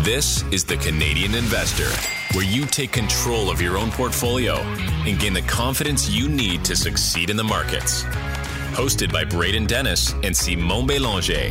This is The Canadian Investor, where you take control of your own portfolio and gain the confidence you need to succeed in the markets. Hosted by Braden Dennis and Simon Bélanger.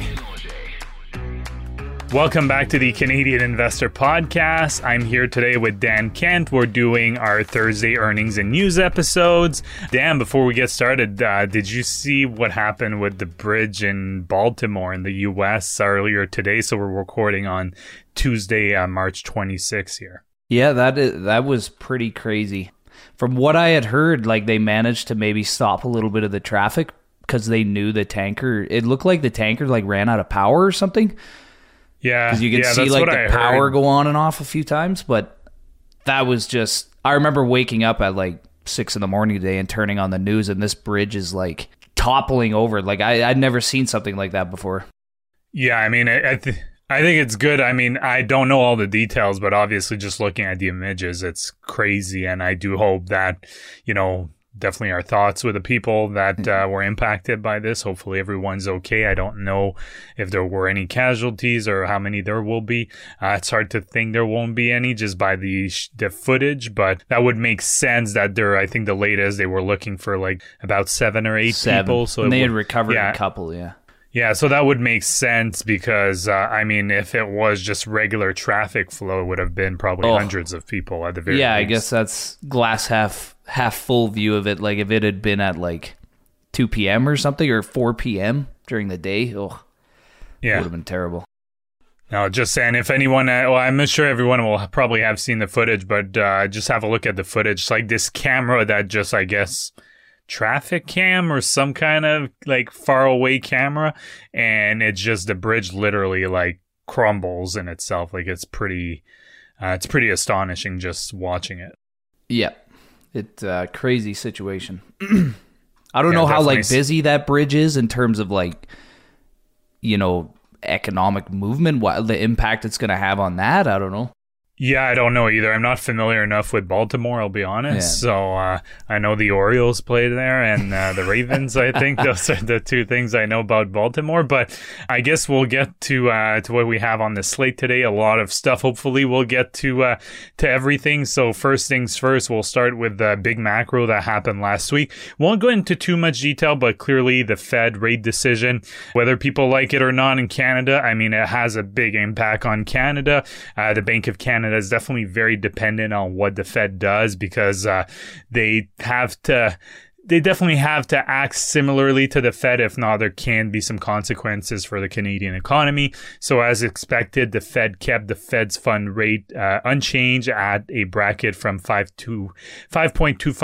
Welcome back to the Canadian Investor Podcast. I'm here today with Dan Kent. We're doing our Thursday earnings and news episodes. Dan, before we get started, did you see what happened with the bridge in Baltimore in the U.S. earlier today? So we're recording on Tuesday, March 26th here. Yeah, that was pretty crazy. From what I had heard, like they managed to maybe stop a little bit of the traffic because they knew the tanker. It looked like the tanker like ran out of power or something. Yeah, because you can see like the power go on and off a few times, but that was just. I remember waking up at like 6 a.m. today and turning on the news, and this bridge is like toppling over. Like I'd never seen something like that before. Yeah, I mean, I think it's good. I mean, I don't know all the details, but obviously, just looking at the images, it's crazy, and I do hope that definitely our thoughts with the people that were impacted by this. Hopefully everyone's okay. I don't know if there were any casualties or how many there will be. It's hard to think there won't be any just by the footage, but that would make sense that I think the latest they were looking for like about 7 or 8 people. So they had recovered a couple, yeah. Yeah, so that would make sense because, if it was just regular traffic flow, it would have been probably hundreds of people at the very least. I guess that's glass half full view of it. Like if it had been at like 2 p.m. or something or 4 p.m. during the day, it would have been terrible. No, just saying, if anyone, I'm not sure everyone will probably have seen the footage, but just have a look at the footage. It's like this camera that just, I guess, traffic cam or some kind of like far away camera, and it's just the bridge literally like crumbles in itself. Like it's pretty astonishing just watching it. Yeah, it's a crazy situation. I don't know how like busy that bridge is in terms of like economic movement, what the impact it's going to have on that. I don't know. Yeah, I don't know either. I'm not familiar enough with Baltimore, I'll be honest. Yeah. So I know the Orioles played there and the Ravens, I think. Those are the two things I know about Baltimore. But I guess we'll get to what we have on the slate today. A lot of stuff. Hopefully we'll get to everything. So first things first, we'll start with the big macro that happened last week. Won't go into too much detail, but clearly the Fed rate decision, whether people like it or not in Canada, it has a big impact on Canada. The Bank of Canada is definitely very dependent on what the Fed does because they definitely have to act similarly to the Fed. If not, there can be some consequences for the Canadian economy. So as expected, the Fed kept the Fed's fund rate unchanged at a bracket from 5.25% to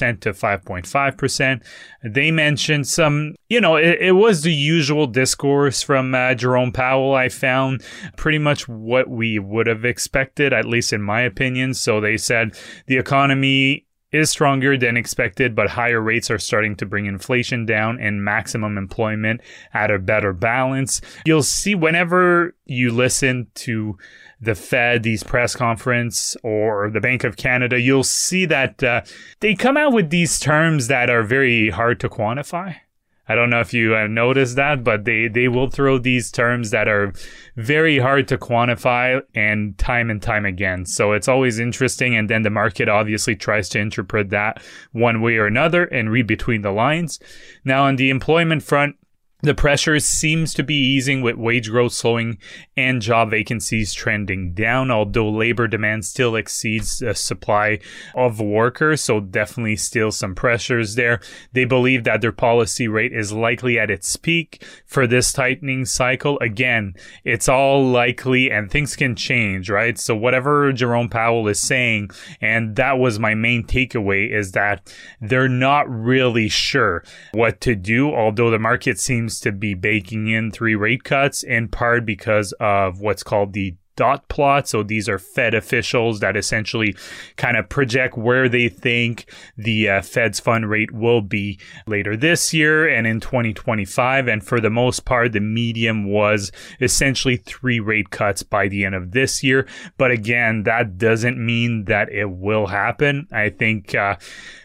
5.5%. They mentioned some, it was the usual discourse from Jerome Powell. I found pretty much what we would have expected, at least in my opinion. So they said the economy is stronger than expected, but higher rates are starting to bring inflation down and maximum employment at a better balance. You'll see whenever you listen to the Fed, these press conference or the Bank of Canada, you'll see that they come out with these terms that are very hard to quantify. I don't know if you noticed that, but they will throw these terms that are very hard to quantify and time again. So it's always interesting. And then the market obviously tries to interpret that one way or another and read between the lines. Now, on the employment front, the pressure seems to be easing with wage growth slowing and job vacancies trending down, although labor demand still exceeds the supply of workers. So definitely still some pressures there. They believe that their policy rate is likely at its peak for this tightening cycle. Again, it's all likely and things can change, right? So whatever Jerome Powell is saying, and that was my main takeaway, is that they're not really sure what to do, although the market seems to be baking in 3 rate cuts, in part because of what's called the dot plot. So these are Fed officials that essentially kind of project where they think the Fed's fund rate will be later this year and in 2025. And for the most part, the medium was essentially 3 rate cuts by the end of this year. But again, that doesn't mean that it will happen. I think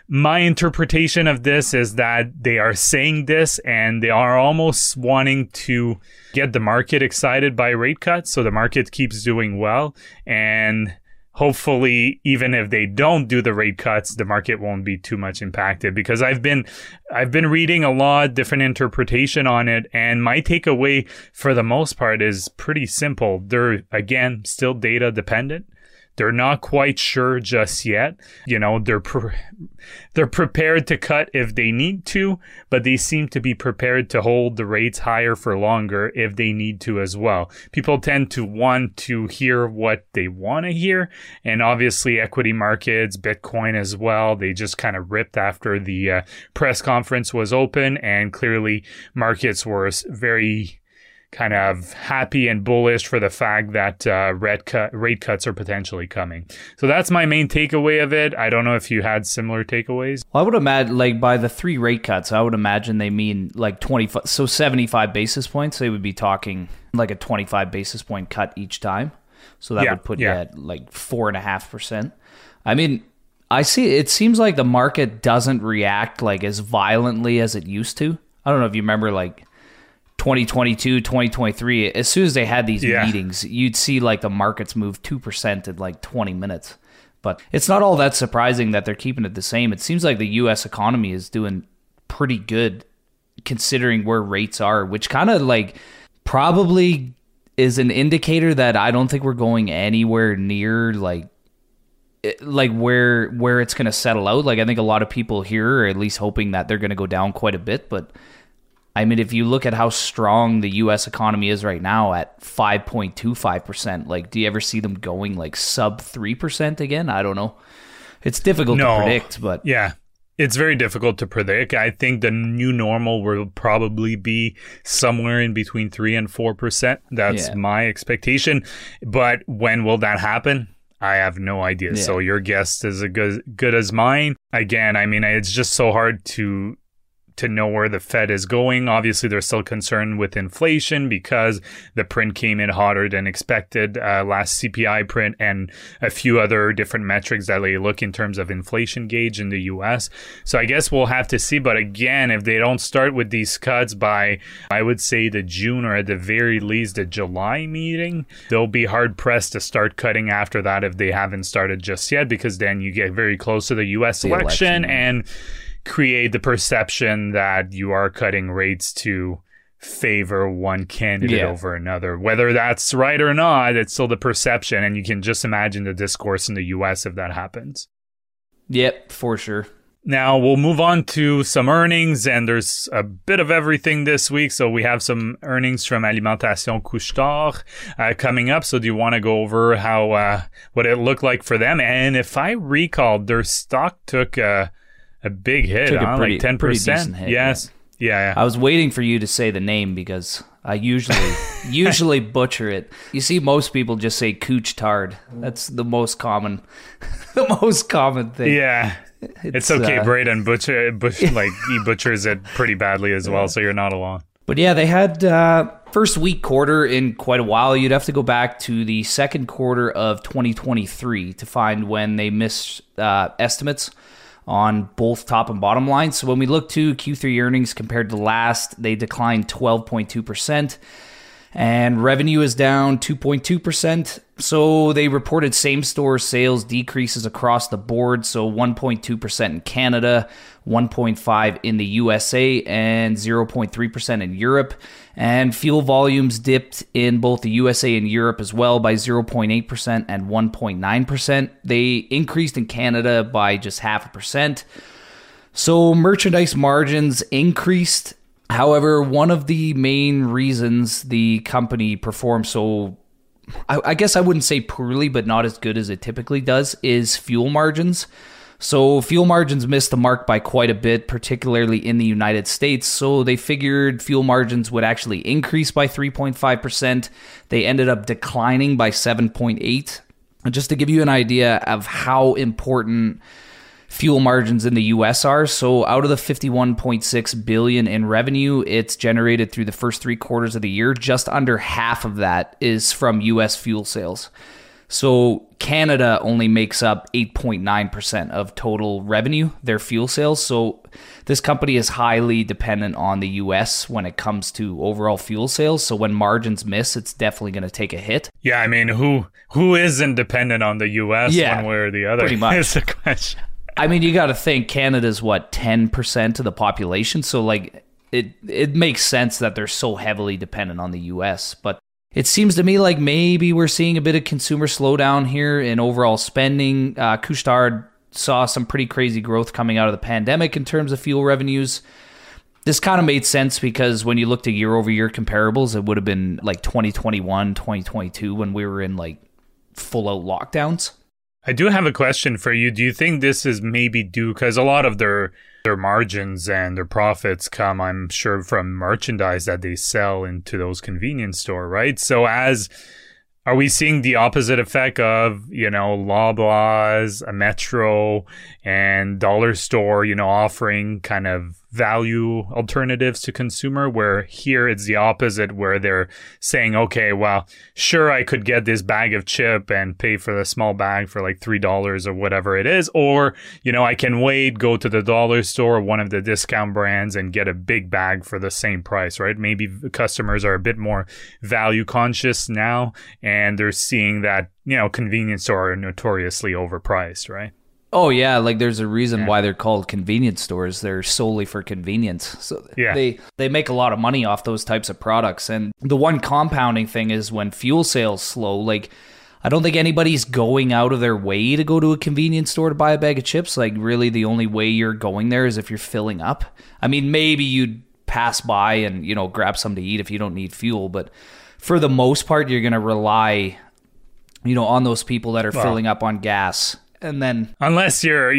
my interpretation of this is that they are saying this and they are almost wanting to get the market excited by rate cuts. So the market keeps doing well. And hopefully, even if they don't do the rate cuts, the market won't be too much impacted, because I've been reading a lot, different interpretation on it. And my takeaway for the most part is pretty simple. They're, again, still data dependent. They're not quite sure just yet. You know, they're prepared to cut if they need to, but they seem to be prepared to hold the rates higher for longer if they need to as well. People tend to want to hear what they want to hear. And obviously equity markets, Bitcoin as well, they just kind of ripped after the press conference was open. And clearly markets were very kind of happy and bullish for the fact that rate cuts are potentially coming. So that's my main takeaway of it. I don't know if you had similar takeaways. Well, I would imagine, like, by the 3 rate cuts, I would imagine they mean like 25, so 75 basis points. They would be talking like a 25 basis point cut each time. So that would put you at like 4.5%. I mean, I see, it seems like the market doesn't react like as violently as it used to. I don't know if you remember, like, 2022, 2023, as soon as they had these meetings, you'd see like the markets move 2% in like 20 minutes. But it's not all that surprising that they're keeping it the same. It seems like the U.S. economy is doing pretty good considering where rates are, which kind of like probably is an indicator that I don't think we're going anywhere near like where it's going to settle out. Like, I think a lot of people here are at least hoping that they're going to go down quite a bit, but I mean, if you look at how strong the U.S. economy is right now at 5.25%, like, do you ever see them going like sub 3% again? I don't know. It's difficult to predict, but yeah, it's very difficult to predict. I think the new normal will probably be somewhere in between 3 and 4%. That's my expectation. But when will that happen? I have no idea. Yeah. So your guess is as good as mine. Again, I mean, it's just so hard to know where the Fed is going. Obviously, they're still concerned with inflation because the print came in hotter than expected, last CPI print, and a few other different metrics that they look in terms of inflation gauge in the US. So I guess we'll have to see. But again, if they don't start with these cuts by, I would say, the June or at the very least the July meeting, they'll be hard pressed to start cutting after that if they haven't started just yet, because then you get very close to the US election and create the perception that you are cutting rates to favor one candidate over another. Whether that's right or not, it's still the perception, and you can just imagine the discourse in the US if that happens. Yep, for sure. Now we'll move on to some earnings, and there's a bit of everything this week. So we have some earnings from Alimentation Couche-Tard coming up. So do you want to go over how what it looked like for them? And if I recall, their stock took a big hit, like 10%. Pretty decent hit, yes. Yeah. I was waiting for you to say the name because I usually butcher it. You see, most people just say Couche-Tard. That's the most common thing. Yeah. It's okay. Braden he butchers it pretty badly as well, so you're not alone. But yeah, they had first weak quarter in quite a while. You'd have to go back to the second quarter of 2023 to find when they missed estimates on both top and bottom lines. So when we look to Q3 earnings compared to last, they declined 12.2%, and revenue is down 2.2%. So they reported same-store sales decreases across the board. So 1.2% in Canada, 1.5% in the USA, and 0.3% in Europe. And fuel volumes dipped in both the USA and Europe as well by 0.8% and 1.9%. They increased in Canada by just 0.5%. So merchandise margins increased. However, one of the main reasons the company performed so, I guess I wouldn't say poorly, but not as good as it typically does, is fuel margins. So fuel margins missed the mark by quite a bit, particularly in the United States. So they figured fuel margins would actually increase by 3.5%. They ended up declining by 7.8%. And just to give you an idea of how important fuel margins in the US are, so out of the $51.6 billion in revenue it's generated through the first 3 quarters of the year, just under half of that is from US fuel sales. So Canada only makes up 8.9% of total revenue, their fuel sales. So this company is highly dependent on the US when it comes to overall fuel sales. So when margins miss, it's definitely going to take a hit. Yeah, I mean, who isn't dependent on the US one way or the other? Pretty much. Is the question. I mean, you got to think Canada's 10% of the population. So like it makes sense that they're so heavily dependent on the US. But it seems to me like maybe we're seeing a bit of consumer slowdown here in overall spending. Couche-Tard saw some pretty crazy growth coming out of the pandemic in terms of fuel revenues. This kind of made sense because when you looked at year-over-year comparables, it would have been like 2021, 2022 when we were in like full-out lockdowns. I do have a question for you. Do you think this is maybe due because a lot of their margins and their profits come, I'm sure, from merchandise that they sell into those convenience store, right? So are we seeing the opposite effect of, Loblaws, a Metro, and dollar store, offering kind of value alternatives to consumer, where here it's the opposite, where they're saying, okay, well, sure, I could get this bag of chip and pay for the small bag for like $3 or whatever it is, or, I can wait, go to the dollar store, one of the discount brands, and get a big bag for the same price, right? Maybe customers are a bit more value conscious now, and they're seeing that, convenience store are notoriously overpriced, right? Oh, yeah. Like there's a reason why they're called convenience stores. They're solely for convenience. So they make a lot of money off those types of products. And the one compounding thing is when fuel sales slow, like I don't think anybody's going out of their way to go to a convenience store to buy a bag of chips. Like really the only way you're going there is if you're filling up. I mean, maybe you'd pass by and, grab something to eat if you don't need fuel. But for the most part, you're going to rely, on those people that are filling up on gas. And then unless you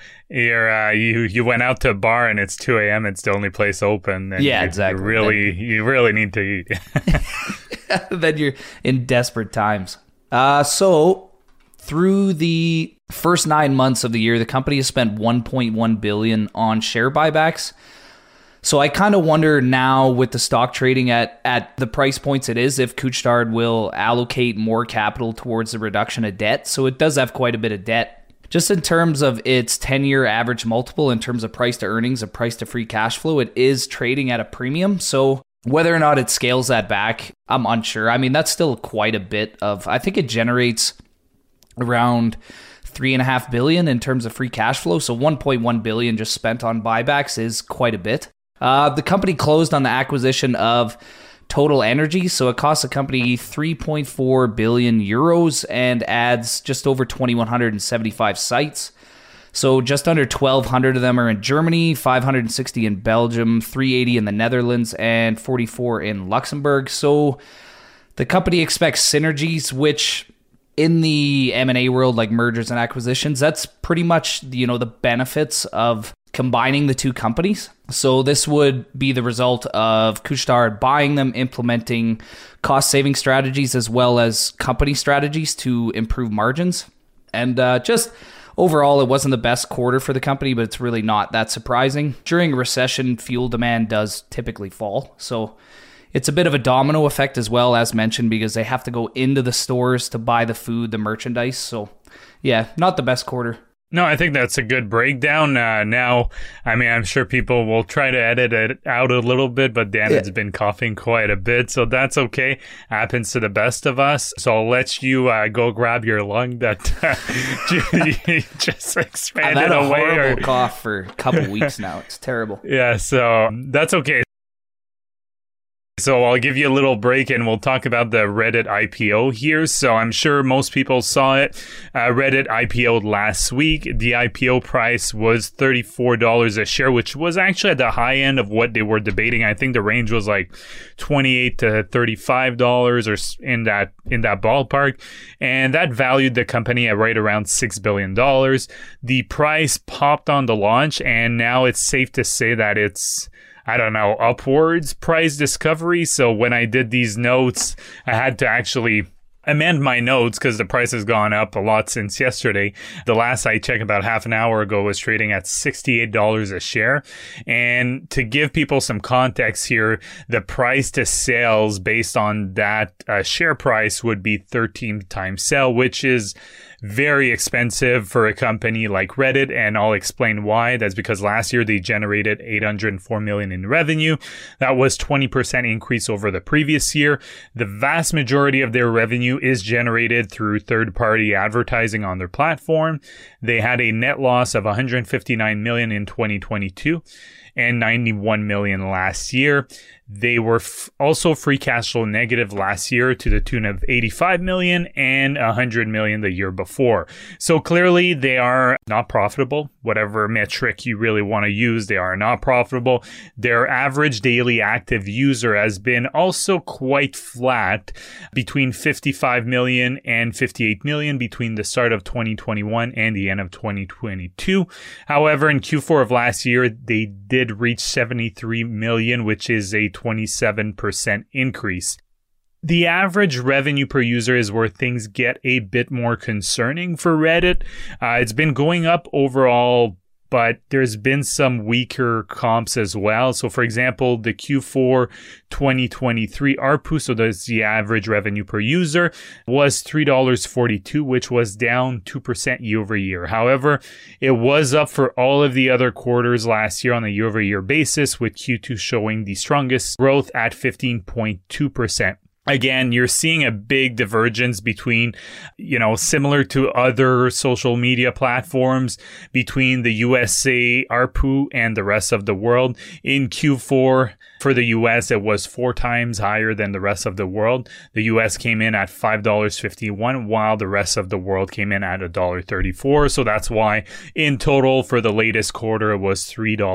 went out to a bar and it's 2 a.m. it's the only place open, then exactly. You really need to eat. Then you're in desperate times. So through the first 9 months of the year, the company has spent $1.1 billion on share buybacks. So I kind of wonder now with the stock trading at the price points it is, if Couche-Tard will allocate more capital towards the reduction of debt. So it does have quite a bit of debt. Just in terms of its 10-year average multiple, in terms of price to earnings and price to free cash flow, it is trading at a premium. So whether or not it scales that back, I'm unsure. I mean, that's still quite a bit of, I think it generates around $3.5 billion in terms of free cash flow. So $1.1 billion just spent on buybacks is quite a bit. The company closed on the acquisition of Total Energy, so it costs the company 3.4 billion euros and adds just over 2,175 sites. So just under 1,200 of them are in Germany, 560 in Belgium, 380 in the Netherlands, and 44 in Luxembourg. So the company expects synergies, which in the M&A world, like mergers and acquisitions, that's pretty much, the benefits of combining the two companies. So this would be the result of Couche-Tard buying them, implementing cost-saving strategies as well as company strategies to improve margins. And just overall, it wasn't the best quarter for the company, but it's really not that surprising. During a recession, fuel demand does typically fall. So it's a bit of a domino effect as well, as mentioned, because they have to go into the stores to buy the food, the merchandise. So yeah, not the best quarter. No, I think that's a good breakdown. Now, I mean, I'm sure people will try to edit it out a little bit, but Dan has been coughing quite a bit, so that's okay. Happens to the best of us. So I'll let you go grab your lung that you just expanded away. I've had a horrible cough for a couple weeks now. It's terrible. Yeah, so that's okay. So I'll give you a little break and we'll talk about the Reddit IPO here. So I'm sure most people saw it. Reddit IPO'd last week. The IPO price was $34 a share, which was actually at the high end of what they were debating. I think the range was like $28 to $35 or in that ballpark. And that valued the company at right around $6 billion. The price popped on the launch, and now it's safe to say that it's, I don't know, upwards price discovery. So when I did these notes, I had to actually amend my notes because the price has gone up a lot since yesterday. The last I checked about half an hour ago was trading at $68 a share. And to give people some context here, the price to sales based on that share price would be 13 times sale, which is very expensive for a company like Reddit, and I'll explain why. That's because last year they generated $804 million in revenue. That was 20% increase over the previous year. The vast majority of their revenue is generated through third-party advertising on their platform. They had a net loss of $159 million in 2022 and $91 million last year. They were also free cash flow negative last year to the tune of $85 million and $100 million the year before. So clearly they are not profitable. Whatever metric you really want to use, they are not profitable. Their average daily active user has been also quite flat between 55 million and 58 million between the start of 2021 and the end of 2022. However, in Q4 of last year, they did reach 73 million, which is a 27% increase. The average revenue per user is where things get a bit more concerning for Reddit. It's been going up overall, but there's been some weaker comps as well. So for example, the Q4 2023 ARPU, so that's the average revenue per user, was $3.42, which was down 2% year over year. However, it was up for all of the other quarters last year on a year over year basis, with Q2 showing the strongest growth at 15.2%. Again, you're seeing a big divergence between, similar to other social media platforms, between the USA ARPU and the rest of the world. In Q4, for the US, it was 4 times higher than the rest of the world. The US came in at $5.51, while the rest of the world came in at $1.34. So that's why in total for the latest quarter, it was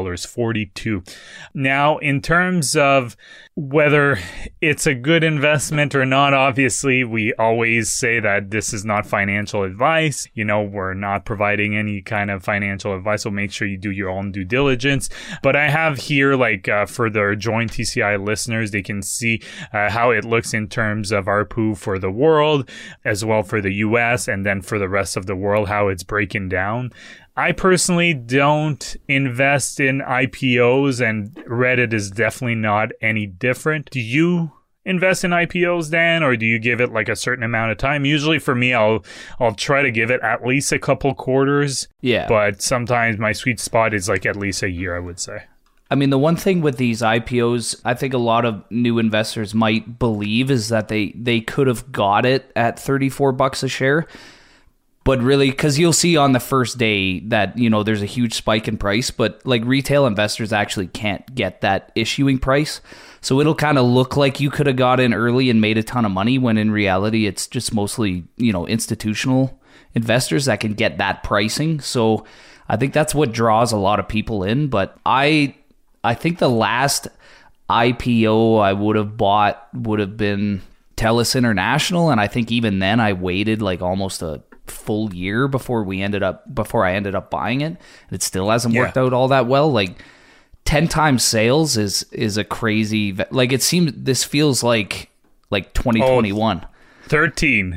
$3.42. Now, in terms of whether it's a good investment or not, obviously, we always say that this is not financial advice. We're not providing any kind of financial advice, so make sure you do your own due diligence. But I have here, for the Join TCI listeners, they can see how it looks in terms of ARPU for the world, as well for the US, and then for the rest of the world, how it's breaking down. I personally don't invest in IPOs, and Reddit is definitely not any different. Do you invest in IPOs, Dan, or do you give it a certain amount of time? Usually for me, I'll try to give it at least a couple quarters. Yeah. But sometimes my sweet spot is at least a year, I would say. I mean, the one thing with these IPOs, I think a lot of new investors might believe is that they could have got it at $34 a share. But really, because you'll see on the first day that, there's a huge spike in price, but retail investors actually can't get that issuing price. So it'll kind of look like you could have got in early and made a ton of money, when in reality, it's just mostly, institutional investors that can get that pricing. So I think that's what draws a lot of people in. But I think the last IPO I would have bought would have been TELUS International. And I think even then I waited almost a full year before I ended up buying it. It still hasn't worked out all that well. 10 times sales is a crazy, this feels like 2021. 13.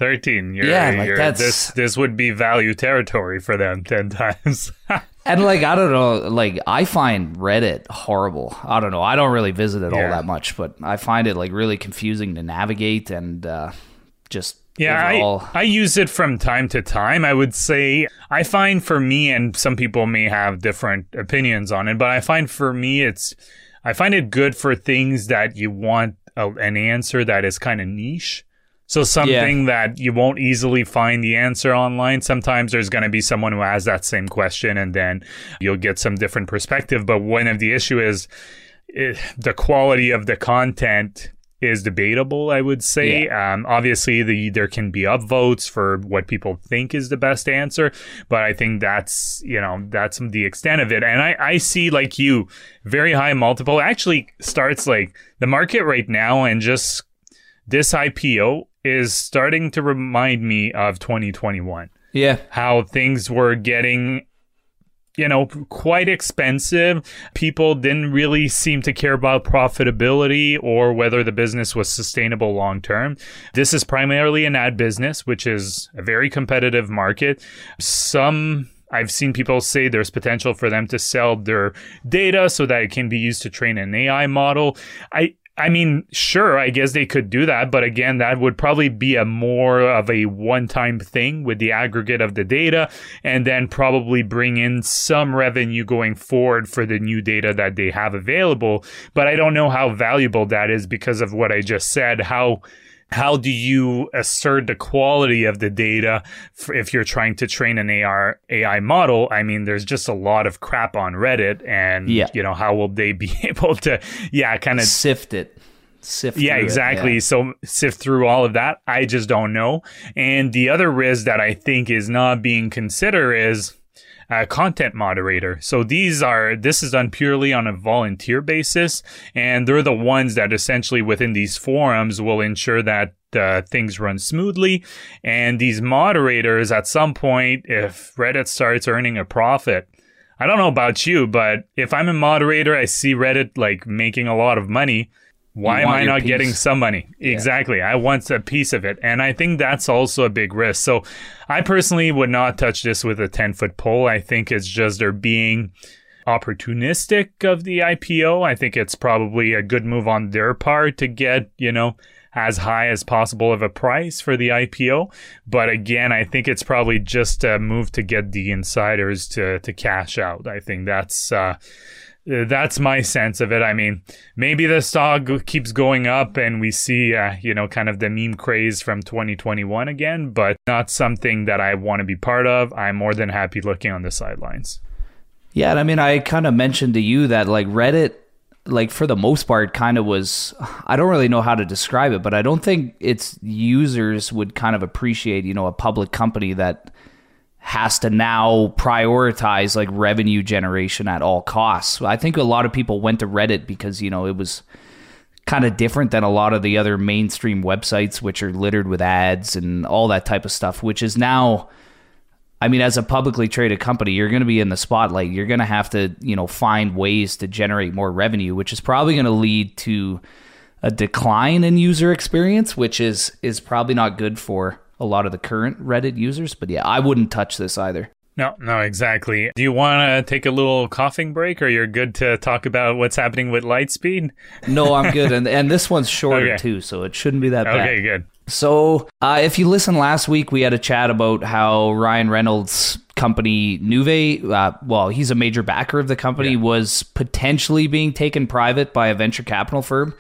This would be value territory for them 10 times. And I don't know, I find Reddit horrible. I don't know. I don't really visit it all that much, but I find it really confusing to navigate, and just overall. I use it from time to time. I would say I find for me, and some people may have different opinions on it, but I find for me I find it good for things that you want an answer that is kind of niche. So something that you won't easily find the answer online. Sometimes there's going to be someone who has that same question, and then you'll get some different perspective. But one of the issue is the quality of the content is debatable, I would say. Obviously, there can be upvotes for what people think is the best answer, but I think that's the extent of it. And I see, like you, very high multiple. Actually starts the market right now, and just this IPO is starting to remind me of 2021. Yeah. How things were getting quite expensive. People didn't really seem to care about profitability or whether the business was sustainable long term. This is primarily an ad business, which is a very competitive market. I've seen people say there's potential for them to sell their data so that it can be used to train an AI model. I mean, sure, I guess they could do that. But again, that would probably be a more of a one-time thing with the aggregate of the data, and then probably bring in some revenue going forward for the new data that they have available. But I don't know how valuable that is because of what I just said. How do you assert the quality of the data if you're trying to train an AI model? I mean, there's just a lot of crap on Reddit, and how will they be able to, kind of sift it? Exactly. Yeah. So sift through all of that. I just don't know. And the other risk that I think is not being considered is a content moderator. So this is done purely on a volunteer basis, and they're the ones that essentially within these forums will ensure that things run smoothly. And these moderators, at some point, if Reddit starts earning a profit, I don't know about you, but if I'm a moderator, I see Reddit like making a lot of money. Why am I not getting some money? Yeah. Exactly. I want a piece of it. And I think that's also a big risk. So I personally would not touch this with a 10-foot pole. I think it's just they're being opportunistic of the IPO. I think it's probably a good move on their part to get, as high as possible of a price for the IPO. But again, I think it's probably just a move to get the insiders to cash out. I think that's my sense of it. I mean, maybe the stock keeps going up and we see, kind of the meme craze from 2021 again, but not something that I want to be part of. I'm more than happy looking on the sidelines. Yeah, and I mean, I kind of mentioned to you that like Reddit, like for the most part, kind of was, I don't really know how to describe it, but I don't think its users would kind of appreciate, a public company that has to now prioritize like revenue generation at all costs. I think a lot of people went to Reddit because, it was kind of different than a lot of the other mainstream websites, which are littered with ads and all that type of stuff, which is now, I mean, as a publicly traded company, you're going to be in the spotlight. You're going to have to, find ways to generate more revenue, which is probably going to lead to a decline in user experience, which is probably not good for a lot of the current Reddit users. But yeah, I wouldn't touch this either. No, exactly. Do you want to take a little coughing break, or you're good to talk about what's happening with Lightspeed? No, I'm good. And this one's shorter too, so it shouldn't be that bad. Okay, good. So if you listened last week, we had a chat about how Ryan Reynolds' company Nuvei, he's a major backer of the company, was potentially being taken private by a venture capital firm.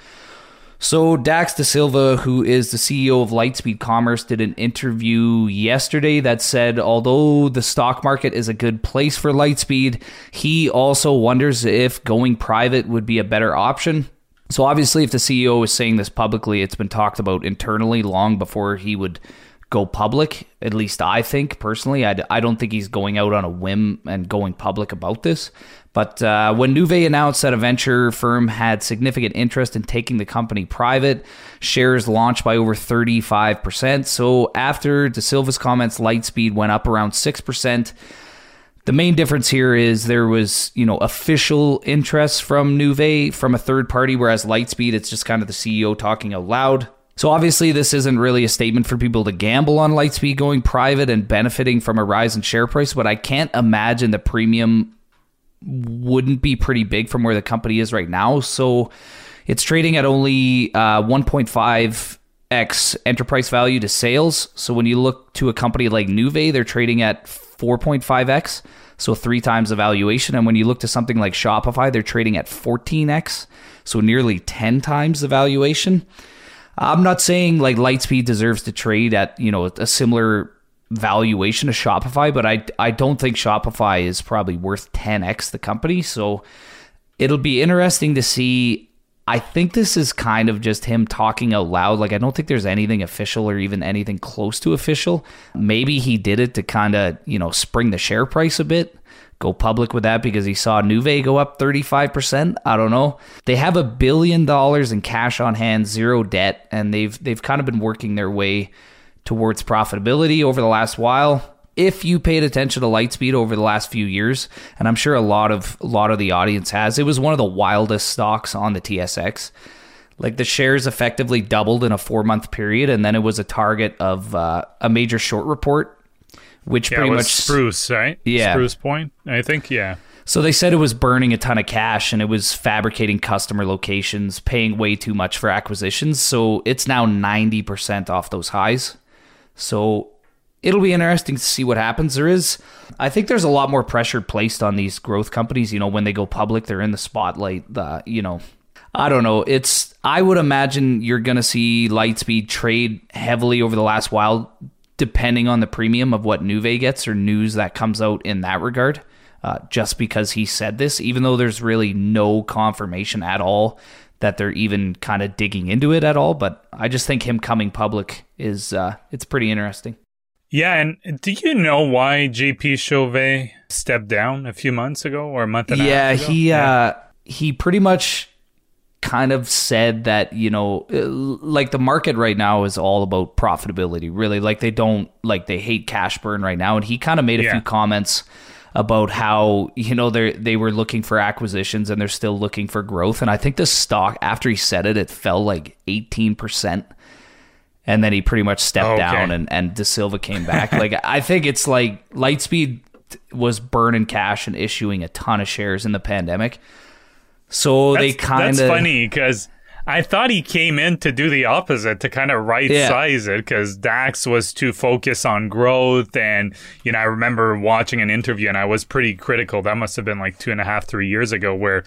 So Dax Da Silva, who is the CEO of Lightspeed Commerce, did an interview yesterday that said, although the stock market is a good place for Lightspeed, he also wonders if going private would be a better option. So obviously, if the CEO is saying this publicly, it's been talked about internally long before he would go public. At least I think, personally. I don't think he's going out on a whim and going public about this. But when Nuvei announced that a venture firm had significant interest in taking the company private, shares launched by over 35%. So after Da Silva's comments, Lightspeed went up around 6%. The main difference here is there was, official interest from Nuvei from a third party, whereas Lightspeed, it's just kind of the CEO talking out loud. So obviously this isn't really a statement for people to gamble on Lightspeed going private and benefiting from a rise in share price, but I can't imagine the premium wouldn't be pretty big from where the company is right now. So it's trading at only 1.5x enterprise value to sales. So when you look to a company like Nuvei, they're trading at 4.5x, so 3 times the valuation. And when you look to something like Shopify, they're trading at 14x, so nearly 10 times the valuation. I'm not saying like Lightspeed deserves to trade at, a similar valuation to Shopify, but I don't think Shopify is probably worth 10x the company. So it'll be interesting to see. I think this is kind of just him talking out loud. Like, I don't think there's anything official or even anything close to official. Maybe he did it to kind of, spring the share price a bit, go public with that because he saw Nuvei go up 35%. I don't know. They have $1 billion in cash on hand, 0 debt, and they've kind of been working their way towards profitability over the last while. if you paid attention to Lightspeed over the last few years, and I'm sure a lot of the audience has, it was one of the wildest stocks on the TSX. Like the shares effectively doubled in a 4-month period, and then it was a target of a major short report, which pretty much Spruce, right? Yeah, Spruce Point, I think. Yeah. So they said it was burning a ton of cash, and it was fabricating customer locations, paying way too much for acquisitions. So it's now 90% off those highs. So it'll be interesting to see what happens. I think there's a lot more pressure placed on these growth companies. You know, when they go public, they're in the spotlight. I don't know. I would imagine you're going to see Lightspeed trade heavily over the last while, depending on the premium of what Nuvei gets or news that comes out in that regard. Just because he said this, even though there's really no confirmation at all that they're even kind of digging into it at all. But I just think him coming public is it's pretty interesting. Yeah, and do you know why JP Chauvet stepped down a few months ago or a month and a half ago? He pretty much kind of said that, like the market right now is all about profitability, really. Like they hate cash burn right now. And he kind of made a few comments about how, they were looking for acquisitions and they're still looking for growth. And I think the stock, after he said it, it fell like 18%. And then he pretty much stepped down and De Silva came back. Like, I think it's like Lightspeed was burning cash and issuing a ton of shares in the pandemic. So that's funny because I thought he came in to do the opposite, to kind of right-size it, because Dax was too focused on growth. And, I remember watching an interview, and I was pretty critical. That must have been like 2.5, 3 years ago, where,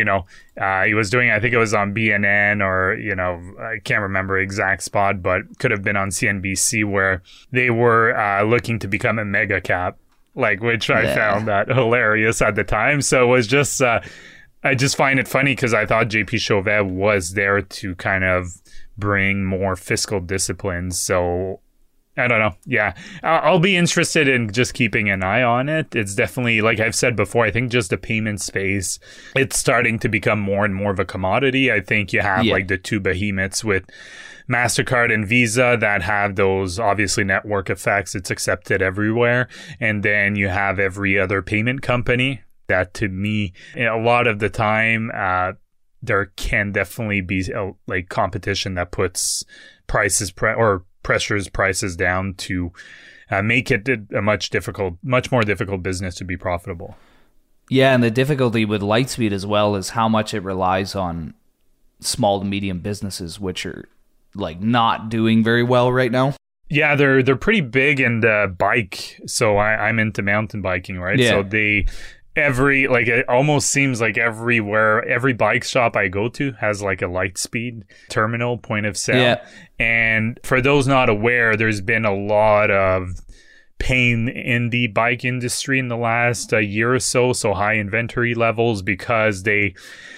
he was doing, I think it was on BNN or, I can't remember exact spot, but could have been on CNBC, where they were looking to become a mega cap, which I found that hilarious at the time. So it was just... I just find it funny because I thought JP Chauvet was there to kind of bring more fiscal discipline. So I don't know. Yeah, I'll be interested in just keeping an eye on it. It's definitely, like I've said before, I think just the payment space, it's starting to become more and more of a commodity. I think you have like the two behemoths with MasterCard and Visa that have those obviously network effects. It's accepted everywhere. And then you have every other payment company. That, to me, a lot of the time, there can definitely be competition that puts prices or pressures prices down to make it a much more difficult business to be profitable. Yeah, and the difficulty with Lightspeed as well is how much it relies on small to medium businesses, which are not doing very well right now. Yeah, they're pretty big in the bike. So I'm into mountain biking, right? Yeah. So it almost seems like everywhere, every bike shop I go to has like a Lightspeed terminal point of sale. Yeah. And for those not aware, there's been a lot of pain in the bike industry in the last year or so. So high inventory levels because they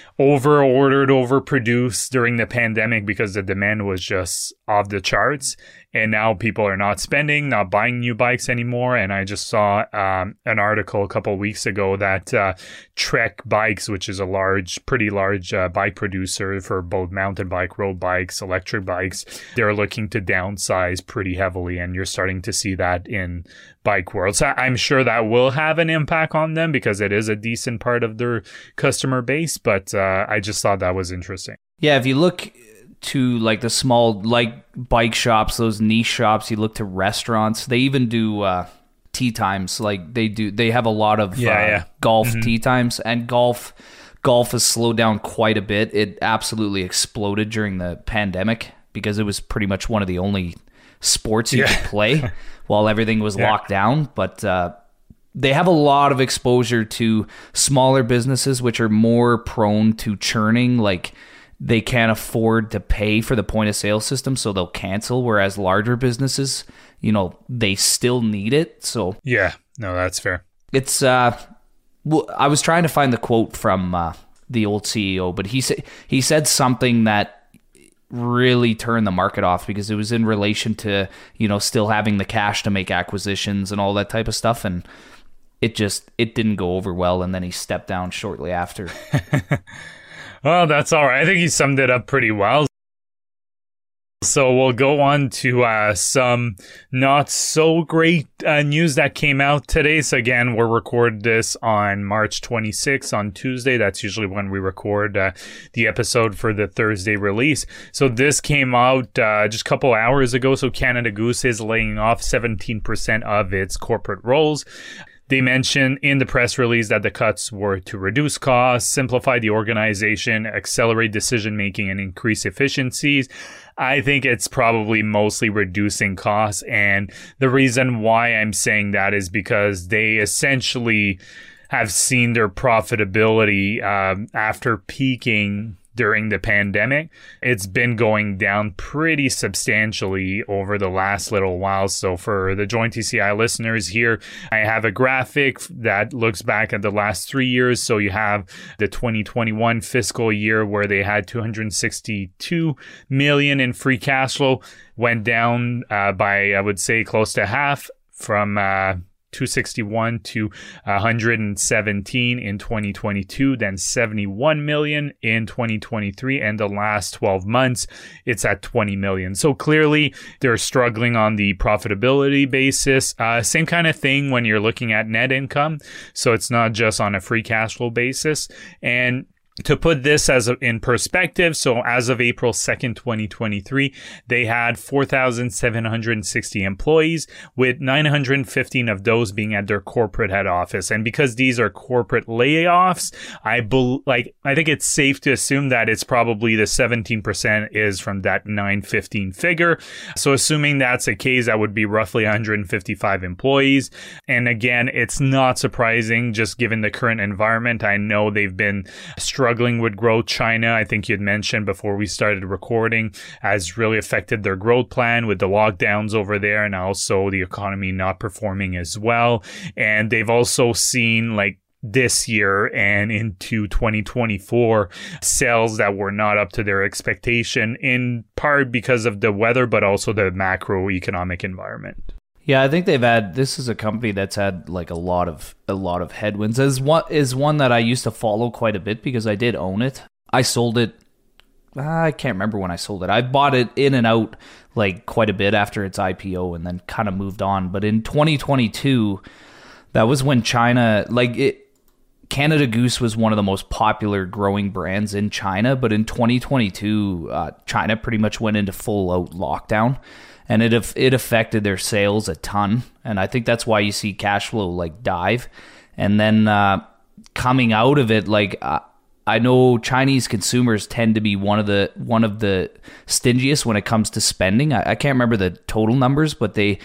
overproduced during the pandemic because the demand was just off the charts. And now people are not buying new bikes anymore. And I just saw an article a couple of weeks ago that Trek Bikes, which is a pretty large bike producer for both mountain bike, road bikes, electric bikes, they're looking to downsize pretty heavily. And you're starting to see that in bike world. So I'm sure that will have an impact on them because it is a decent part of their customer base. But I just thought that was interesting. Yeah, if you look to the small bike shops, those niche shops, you look to restaurants, they even do tea times. They have a lot of golf tea times, and golf has slowed down quite a bit. It absolutely exploded during the pandemic because it was pretty much one of the only sports you could play while everything was locked down. But they have a lot of exposure to smaller businesses which are more prone to churning. They can't afford to pay for the point of sale system, so they'll cancel. Whereas larger businesses, they still need it. So yeah, no, that's fair. It's I was trying to find the quote from the old CEO, but he said something that really turned the market off because it was in relation to still having the cash to make acquisitions and all that type of stuff, and it didn't go over well. And then he stepped down shortly after. Well, that's all right. I think he summed it up pretty well. So we'll go on to some not so great news that came out today. So again, we'll record this on March 26th on Tuesday. That's usually when we record the episode for the Thursday release. So this came out just a couple hours ago. So Canada Goose is laying off 17% of its corporate roles. They mentioned in the press release that the cuts were to reduce costs, simplify the organization, accelerate decision-making, and increase efficiencies. I think it's probably mostly reducing costs. And the reason why I'm saying that is because they essentially have seen their profitability after peaking during the pandemic. It's been going down pretty substantially over the last little while. So for the Joint TCI listeners here, I have a graphic that looks back at the last 3 years. So you have the 2021 fiscal year where they had $262 million in free cash flow, went down by, I would say, close to half from 261 to 117 in 2022, then 71 million in 2023, and the last 12 months it's at 20 million. So clearly they're struggling on the profitability basis. Same kind of thing when you're looking at net income. So it's not just on a free cash flow basis. And to put this in perspective, so as of April 2nd, 2023, they had 4,760 employees, with 915 of those being at their corporate head office. And because these are corporate layoffs, I think it's safe to assume that it's probably the 17% is from that 915 figure. So assuming that's the case, that would be roughly 155 employees. And again, it's not surprising just given the current environment. I know they've been struggling with growth. China, I think you'd mentioned before we started recording, has really affected their growth plan with the lockdowns over there, and also the economy not performing as well. And they've also seen this year and into 2024 sales that were not up to their expectation, in part because of the weather, but also the macroeconomic environment. Yeah, I think this is a company that's had a lot of headwinds. Is one that I used to follow quite a bit because I did own it. I sold it. I can't remember when I sold it. I bought it in and out quite a bit after its IPO and then kind of moved on. But in 2022, that was when China, Canada Goose was one of the most popular growing brands in China. But in 2022, China pretty much went into full out lockdown. And it affected their sales a ton. And I think that's why you see cash flow dive. And then coming out of it, I know Chinese consumers tend to be one of the stingiest when it comes to spending. I can't remember the total numbers, but they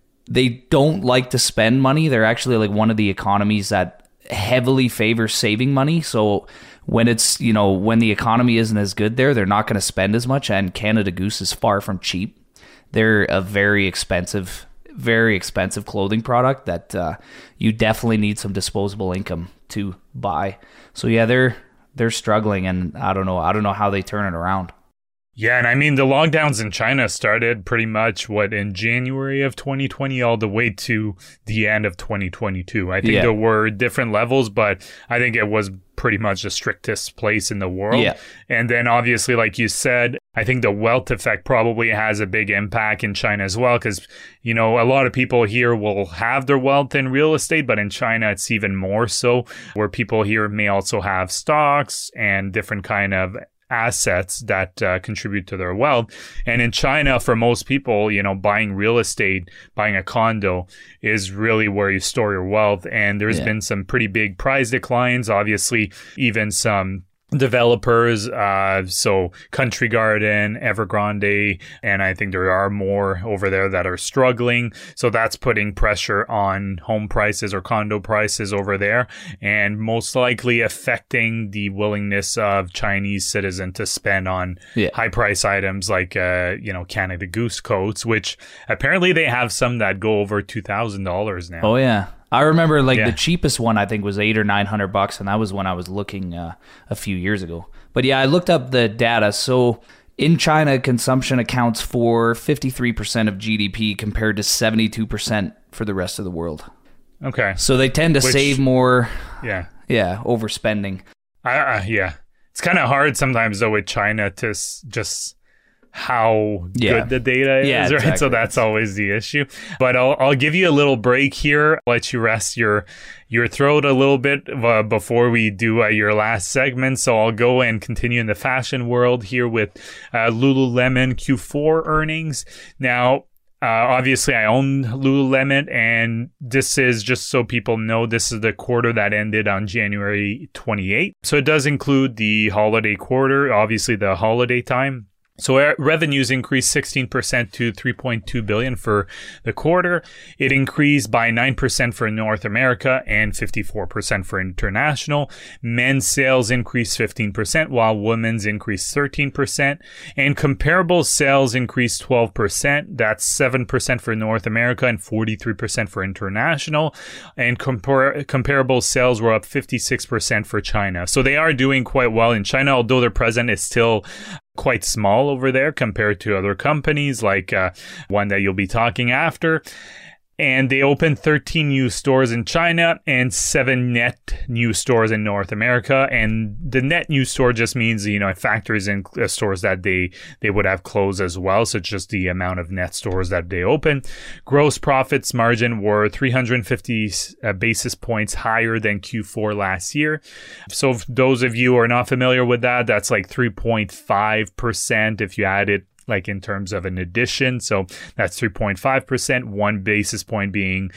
don't like to spend money. They're actually one of the economies that heavily favor saving money. So when it's, when the economy isn't as good there, they're not going to spend as much. And Canada Goose is far from cheap. They're a very expensive clothing product that you definitely need some disposable income to buy. So yeah, they're struggling, and I don't know how they turn it around. Yeah, and I mean, the lockdowns in China started pretty much, in January of 2020 all the way to the end of 2022. I think there were different levels, but I think it was pretty much the strictest place in the world. Yeah. And then obviously, like you said, I think the wealth effect probably has a big impact in China as well, because, a lot of people here will have their wealth in real estate, but in China, it's even more so, where people here may also have stocks and different kind of assets that contribute to their wealth. And in China, for most people, buying real estate, buying a condo is really where you store your wealth. And there's been some pretty big price declines, obviously, even some developers, so Country Garden, Evergrande, and I think there are more over there that are struggling. So that's putting pressure on home prices or condo prices over there, and most likely affecting the willingness of Chinese citizens to spend on high price items like, Canada Goose coats, which apparently they have some that go over $2,000 now. Oh, yeah. I remember the cheapest one I think was $800 or $900, and that was when I was looking a few years ago. But yeah, I looked up the data. So in China, consumption accounts for 53% of GDP compared to 72% for the rest of the world. Okay. So they tend to save more. Yeah. Yeah, overspending. Yeah. It's kind of hard sometimes though with China to just how good the data is, right? Exactly. So that's always the issue. But I'll give you a little break here, let you rest your throat a little bit before we do your last segment. So I'll go and continue in the fashion world here with Lululemon Q4 earnings. Now, obviously, I own Lululemon, and this is, just so people know, this is the quarter that ended on January 28th. So it does include the holiday quarter, obviously the holiday time. So revenues increased 16% to $3.2 billion for the quarter. It increased by 9% for North America and 54% for international. Men's sales increased 15%, while women's increased 13%. And comparable sales increased 12%. That's 7% for North America and 43% for international. And comparable sales were up 56% for China. So they are doing quite well in China, although their presence is still quite small over there compared to other companies like one that you'll be talking after. And they opened 13 new stores in China and 7 net new stores in North America. And the net new store just means, it factors in stores that they would have closed as well. So it's just the amount of net stores that they open. Gross profits margin were 350 basis points higher than Q4 last year. So if those of you who are not familiar with that, that's like 3.5% if you add it like in terms of an addition. So that's 3.5%, 1 basis point being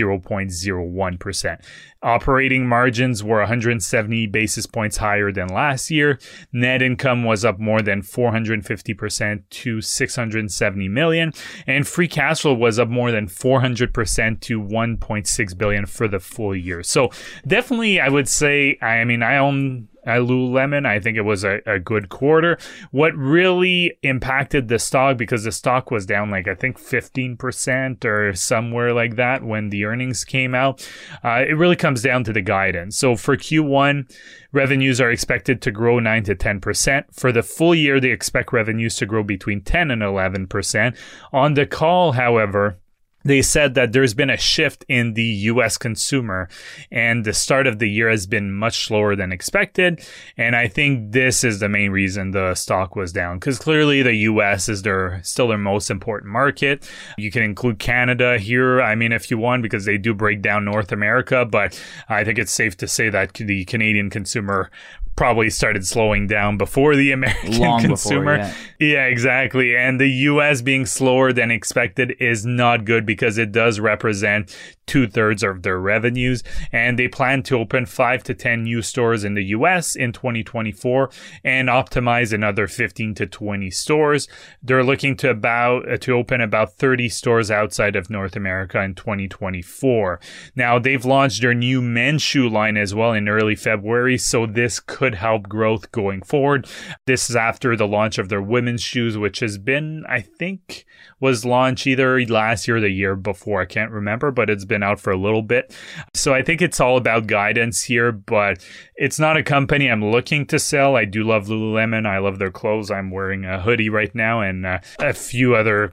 0.01%. Operating margins were 170 basis points higher than last year. Net income was up more than 450% to $670 million. And free cash flow was up more than 400% to $1.6 billion for the full year. So definitely, I would say, I own Lululemon. I think it was a good quarter. What really impacted the stock, because the stock was down like I think 15% or somewhere like that when the earnings came out, it really comes down to the guidance. So for Q1, revenues are expected to grow 9 to 10%. For the full year, they expect revenues to grow between 10 and 11%. On the call, however, they said that there's been a shift in the U.S. consumer, and the start of the year has been much slower than expected. And I think this is the main reason the stock was down, because clearly the U.S. is still their most important market. You can include Canada here, if you want, because they do break down North America. But I think it's safe to say that the Canadian consumer probably started slowing down before the American consumer. Before, yeah, exactly. And the US being slower than expected is not good, because it does represent 2/3 of their revenues. And they plan to open 5 to 10 new stores in the US in 2024 and optimize another 15 to 20 stores. They're looking to open about 30 stores outside of North America in 2024. Now, they've launched their new men's shoe line as well in early February, so this could help growth going forward. This is after the launch of their women's shoes, which has been, I think, was launched either last year or the year before. I can't remember, but it's been out for a little bit. So I think it's all about guidance here, but it's not a company I'm looking to sell. I do love Lululemon. I love their clothes. I'm wearing a hoodie right now and a few other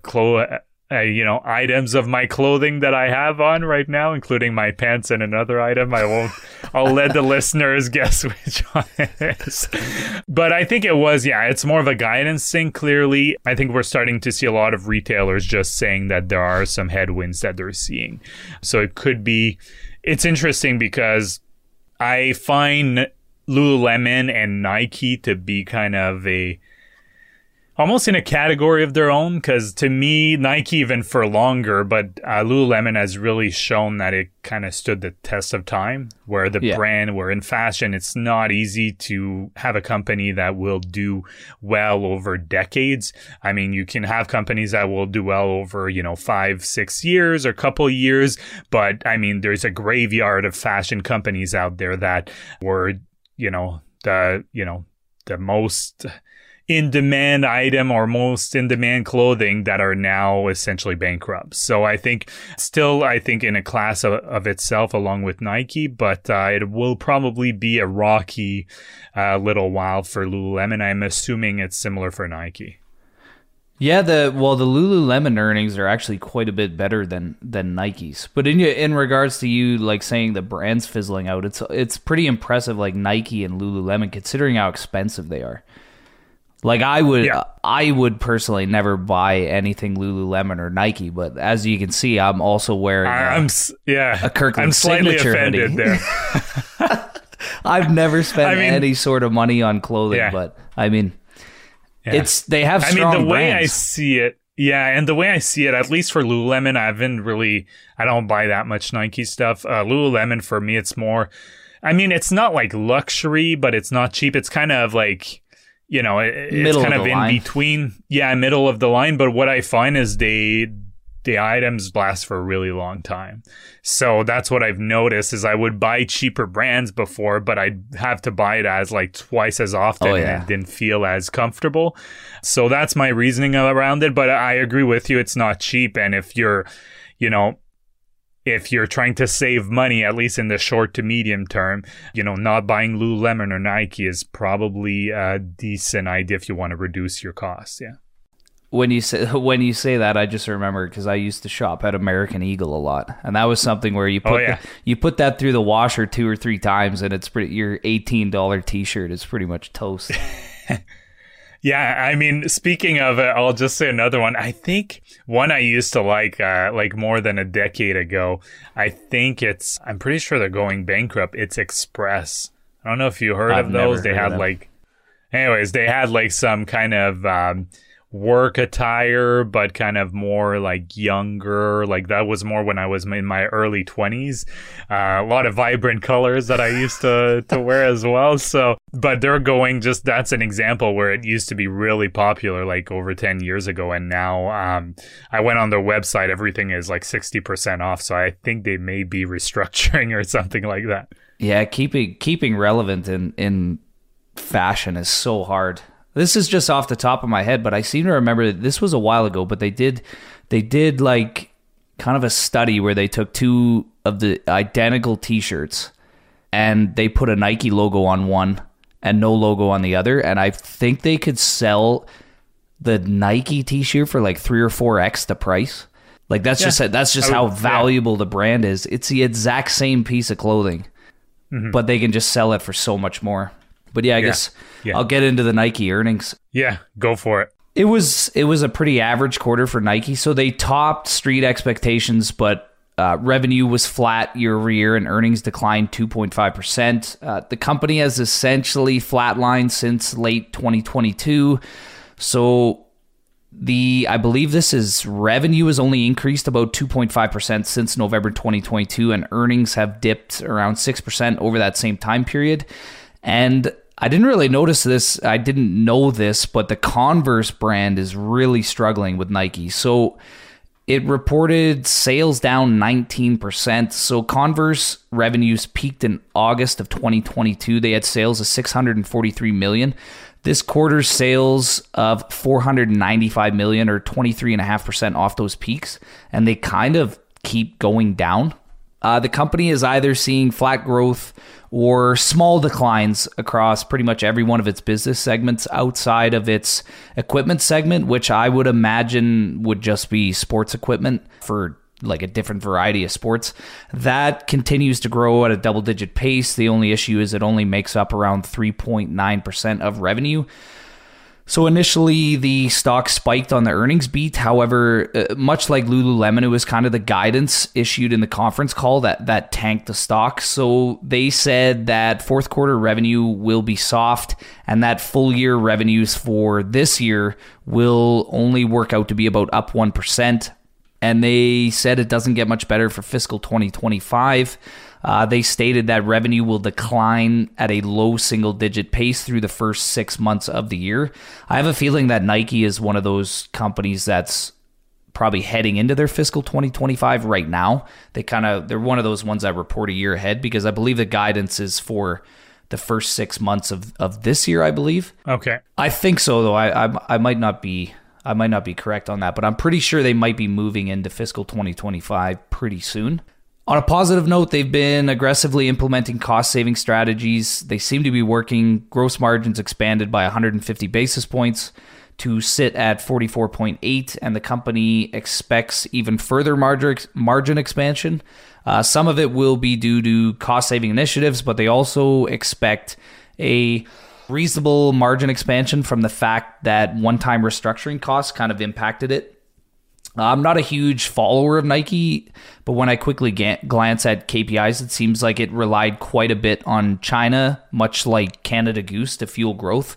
items of my clothing that I have on right now, including my pants and another item. I'll let the listeners guess which one it is. But I think it's more of a guidance thing, clearly. I think we're starting to see a lot of retailers just saying that there are some headwinds that they're seeing. So it's interesting because I find Lululemon and Nike to be kind of almost in a category of their own, because to me, Nike even for longer, but Lululemon has really shown that it kind of stood the test of time, where where in fashion, it's not easy to have a company that will do well over decades. You can have companies that will do well over, 5-6 years or a couple years, but there's a graveyard of fashion companies out there that were, the most in-demand item or most in-demand clothing that are now essentially bankrupt. So I think in a class of itself along with Nike, but it will probably be a rocky little while for Lululemon. I'm assuming it's similar for Nike. Yeah, the Lululemon earnings are actually quite a bit better than Nike's. But in regards to you like saying the brand's fizzling out, it's pretty impressive, like Nike and Lululemon, considering how expensive they are. Like I would personally never buy anything Lululemon or Nike, but as you can see, I'm also wearing a Kirkland I'm slightly signature offended hoodie. there. I've never spent any sort of money on clothing, but I mean, they have strong the way brands. I see it, and the way I see it, at least for Lululemon, I don't buy that much Nike stuff. Lululemon, for me, it's more, it's not like luxury, but it's not cheap. It's kind of like, it's kind of in between. Yeah, middle of the line. But what I find is the items last for a really long time. So that's what I've noticed is I would buy cheaper brands before, but I'd have to buy it as like twice as often and it didn't feel as comfortable. So that's my reasoning around it. But I agree with you. It's not cheap. And if you're, if you're trying to save money, at least in the short to medium term, not buying Lululemon or Nike is probably a decent idea if you want to reduce your costs. Yeah. When you say that, I just remember because I used to shop at American Eagle a lot, and that was something where you put that through the washer 2 or 3 times, and it's your $18 T-shirt is pretty much toast. Yeah, speaking of it, I'll just say another one. I think one I used to like more than a decade ago. I'm pretty sure they're going bankrupt. It's Express. I don't know if you heard of those. They had they had some kind of work attire, but kind of more like younger. Like that was more when I was in my early 20s. A lot of vibrant colors that I used to wear as well. So, but they're going that's an example where it used to be really popular like over 10 years ago. And now I went on their website, everything is like 60% off. So I think they may be restructuring or something like that. Yeah, keeping relevant in fashion is so hard. This is just off the top of my head, but I seem to remember that this was a while ago, but they did like kind of a study where they took 2 of the identical T-shirts and they put a Nike logo on one and no logo on the other. And I think they could sell the Nike T-shirt for like 3 or 4x the price. Like that's just how valuable the brand is. It's the exact same piece of clothing, but they can just sell it for so much more. But I guess I'll get into the Nike earnings. Yeah, go for it. It was a pretty average quarter for Nike. So they topped street expectations, but revenue was flat year over year and earnings declined 2.5%. The company has essentially flatlined since late 2022. So I believe revenue has only increased about 2.5% since November 2022, and earnings have dipped around 6% over that same time period. And I didn't really notice this. I didn't know this, but the Converse brand is really struggling with Nike. So it reported sales down 19%. So Converse revenues peaked in August of 2022. They had sales of $643 million. This quarter's sales of $495 million or 23.5% off those peaks. And they kind of keep going down. The company is either seeing flat growth or small declines across pretty much every one of its business segments outside of its equipment segment, which I would imagine would just be sports equipment for like a different variety of sports. That continues to grow at a double-digit pace. The only issue is it only makes up around 3.9% of revenue. So initially, the stock spiked on the earnings beat. However, much like Lululemon, it was kind of the guidance issued in the conference call that tanked the stock. So they said that fourth quarter revenue will be soft and that full year revenues for this year will only work out to be about up 1%. And they said it doesn't get much better for fiscal 2025. They stated that revenue will decline at a low single-digit pace through the first 6 months of the year. I have a feeling that Nike is one of those companies that's probably heading into their fiscal 2025 right now. They're one of those ones that report a year ahead because I believe the guidance is for the first 6 months of this year, I believe. Okay. I think so, though. I might not be correct on that, but I'm pretty sure they might be moving into fiscal 2025 pretty soon. On a positive note, they've been aggressively implementing cost-saving strategies. They seem to be working. Gross margins expanded by 150 basis points to sit at 44.8, and the company expects even further margin expansion. Some of it will be due to cost-saving initiatives, but they also expect a reasonable margin expansion from the fact that one-time restructuring costs kind of impacted it. I'm not a huge follower of Nike, but when I quickly glance at KPIs, it seems like it relied quite a bit on China, much like Canada Goose, to fuel growth.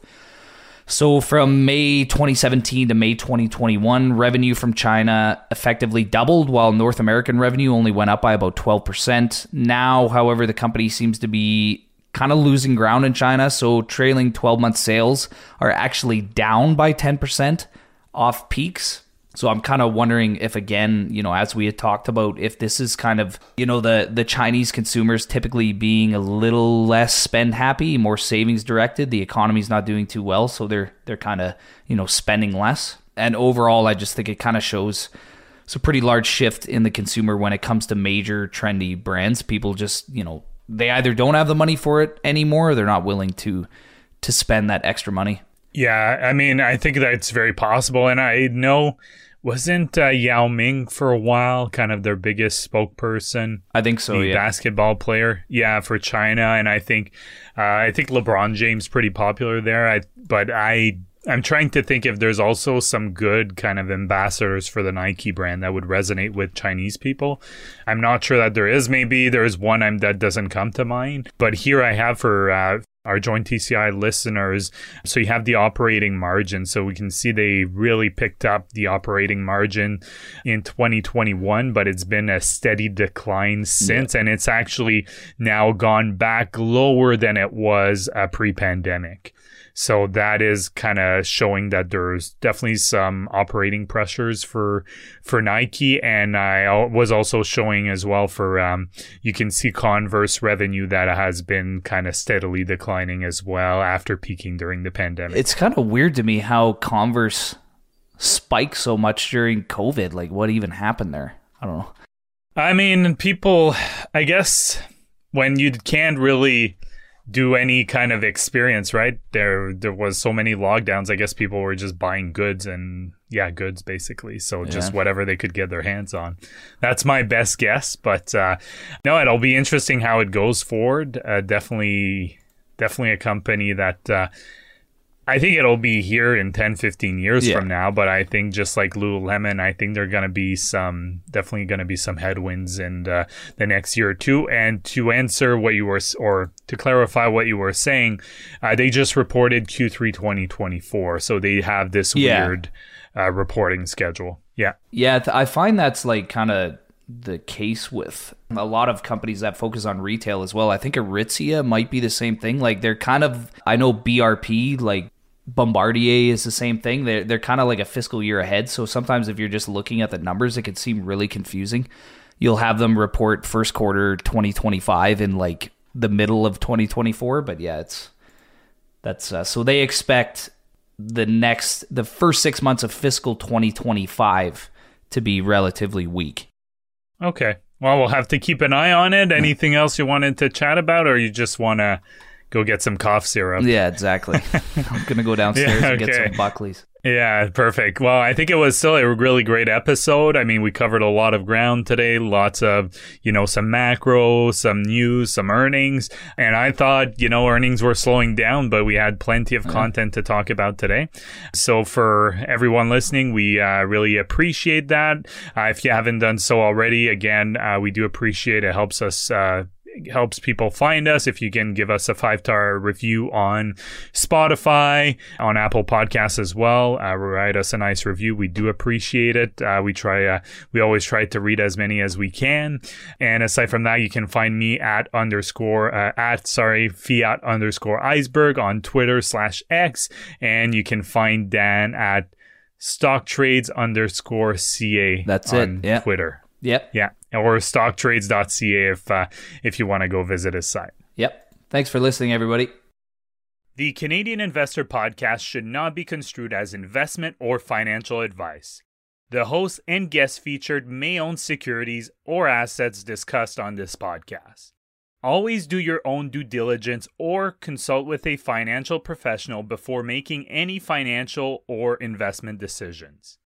So from May 2017 to May 2021, revenue from China effectively doubled, while North American revenue only went up by about 12%. Now, however, the company seems to be kind of losing ground in China, so trailing 12-month sales are actually down by 10% off peaks. So I'm kind of wondering if, again, as we had talked about, if this is kind of, the Chinese consumers typically being a little less spend happy, more savings directed. The economy's not doing too well, so they're kind of, spending less. And overall, I just think it kind of shows it's a pretty large shift in the consumer when it comes to major trendy brands. People just, they either don't have the money for it anymore, or they're not willing to spend that extra money. Yeah, I mean, I think that it's very possible. And I know, wasn't Yao Ming for a while kind of their biggest spokesperson? I think so, the basketball player, for China. And I think LeBron James pretty popular there. I'm trying to think if there's also some good kind of ambassadors for the Nike brand that would resonate with Chinese people. I'm not sure that there is. Maybe there's one that doesn't come to mind. But here I have for our Joint TCI listeners. So you have the operating margin. So we can see they really picked up the operating margin in 2021, but it's been a steady decline since. And it's actually now gone back lower than it was pre-pandemic. So that is kind of showing that there's definitely some operating pressures for Nike. And I was also showing as well for, you can see Converse revenue that has been kind of steadily declining as well after peaking during the pandemic. It's kind of weird to me how Converse spiked so much during COVID. Like, what even happened there? I don't know. I mean, people, I guess when you can't really do any kind of experience, right? There was so many lockdowns. I guess people were just buying goods basically. So just whatever they could get their hands on. That's my best guess. But no, it'll be interesting how it goes forward. Definitely a company that I think it'll be here in 10, 15 years from now. But I think just like Lululemon, I think there are going to be definitely going to be some headwinds in the next year or two. And to answer what you were, or to clarify what you were saying, they just reported Q3 2024. So they have this weird reporting schedule. Yeah, I find that's like kind of the case with a lot of companies that focus on retail as well. I think Aritzia might be the same thing. Like they're kind of, I know BRP, like Bombardier is the same thing. They're kind of like a fiscal year ahead. So sometimes if you're just looking at the numbers, it could seem really confusing. You'll have them report first quarter 2025 in like the middle of 2024. But so they expect the first 6 months of fiscal 2025 to be relatively weak. Okay. Well, we'll have to keep an eye on it. Anything else you wanted to chat about, or you just want to go get some cough syrup? Yeah, exactly. I'm going to go downstairs and get some Buckley's. Yeah, perfect. Well, I think it was still a really great episode. I mean, we covered a lot of ground today, lots of, some macro, some news, some earnings. And I thought, earnings were slowing down, but we had plenty of content to talk about today. So for everyone listening, we really appreciate that. If you haven't done so already, again, we do appreciate it. It helps people find us. If you can give us a 5-star review on Spotify, on Apple Podcasts as well, write us a nice review. We do appreciate it. We always try to read as many as we can. And aside from that, you can find me at fiat_iceberg on Twitter/X. And you can find Dan at stocktrades_CA on Twitter. Yep. Yeah. Or stocktrades.ca if you want to go visit his site. Yep. Thanks for listening, everybody. The Canadian Investor Podcast should not be construed as investment or financial advice. The host and guests featured may own securities or assets discussed on this podcast. Always do your own due diligence or consult with a financial professional before making any financial or investment decisions.